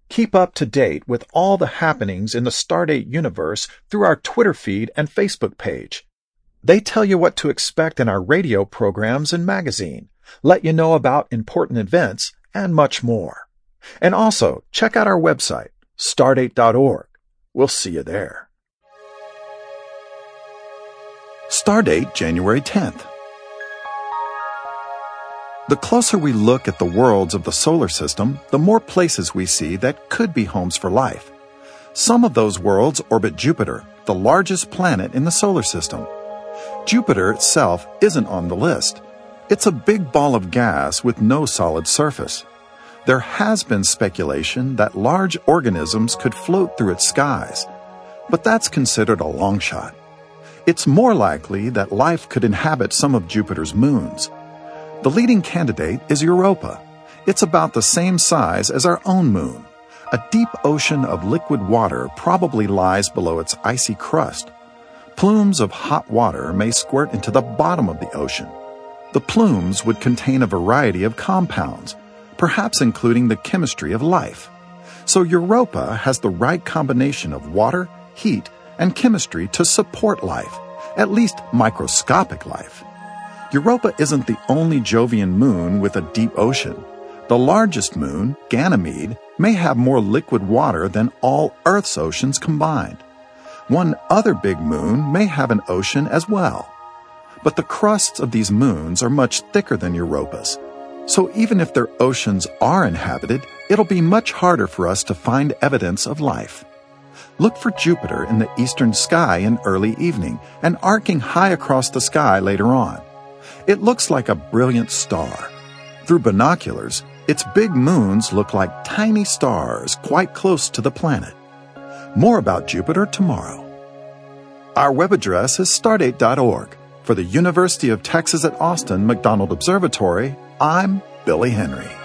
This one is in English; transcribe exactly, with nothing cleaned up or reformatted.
Keep up to date with all the happenings in the Stardate universe through our Twitter feed and Facebook page. They tell you what to expect in our radio programs and magazine, let you know about important events, and much more. And also, check out our website, stardate dot org. We'll see you there. Stardate, January tenth. The closer we look at the worlds of the solar system, the more places we see that could be homes for life. Some of those worlds orbit Jupiter, the largest planet in the solar system. Jupiter itself isn't on the list. It's a big ball of gas with no solid surface. There has been speculation that large organisms could float through its skies, but that's considered a long shot. It's more likely that life could inhabit some of Jupiter's moons. The leading candidate is Europa. It's about the same size as our own moon. A deep ocean of liquid water probably lies below its icy crust. Plumes of hot water may squirt into the bottom of the ocean. The plumes would contain a variety of compounds, perhaps including the chemistry of life. So Europa has the right combination of water, heat, and chemistry to support life, at least microscopic life. Europa isn't the only Jovian moon with a deep ocean. The largest moon, Ganymede, may have more liquid water than all Earth's oceans combined. One other big moon may have an ocean as well. But the crusts of these moons are much thicker than Europa's. So even if their oceans are inhabited, it'll be much harder for us to find evidence of life. Look for Jupiter in the eastern sky in early evening and arcing high across the sky later on. It looks like a brilliant star. Through binoculars, its big moons look like tiny stars quite close to the planet. More about Jupiter tomorrow. Our web address is stardate dot org. For the University of Texas at Austin McDonald Observatory, I'm Billy Henry.